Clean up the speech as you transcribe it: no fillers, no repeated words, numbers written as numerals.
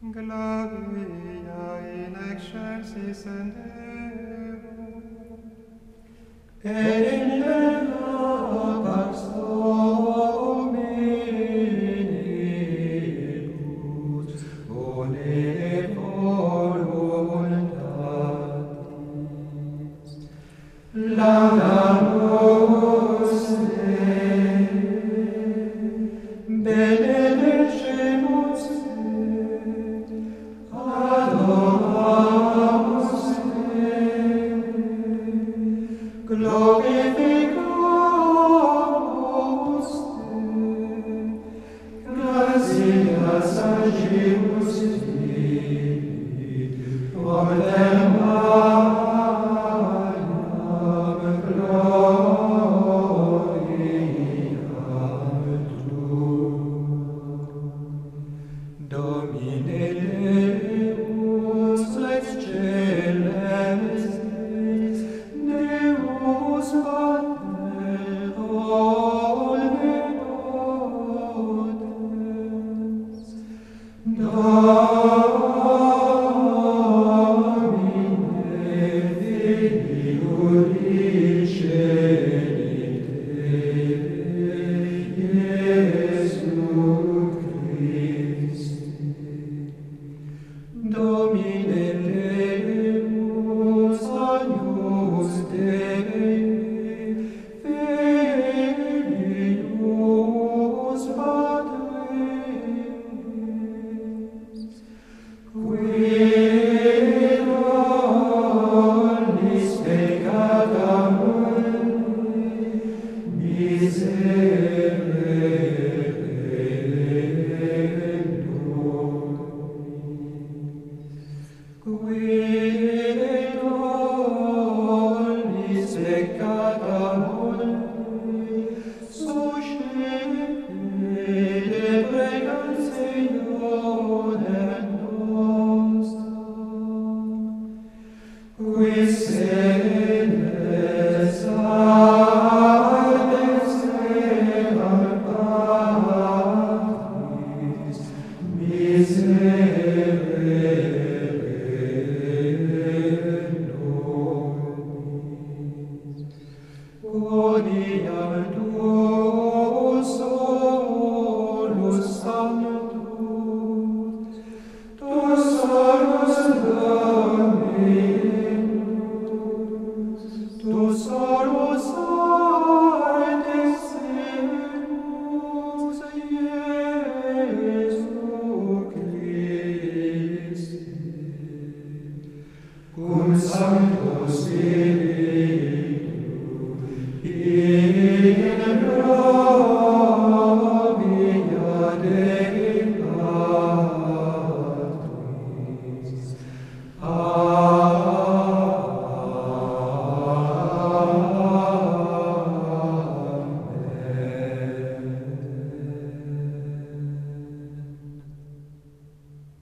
Gloria in excelsis and et in lega pax Dominibus, une voluntatis. Laudamus Dei, benedecemus Dei, adoramus Dei, glorificamus Dei, gratias agimus Dei, protem Mariam gloriam tuum. Domine Deus lex celestis, Deus Pater omnipotens, Domine Filius Genite, Iesu Christi. Domine Deus agnus Dei, Filius Patris, qui nollis peccata mundi, miserere qui nollis peccata mundi, suscite pregantionem nostra, qui sedes ad dexteram Patris, miserere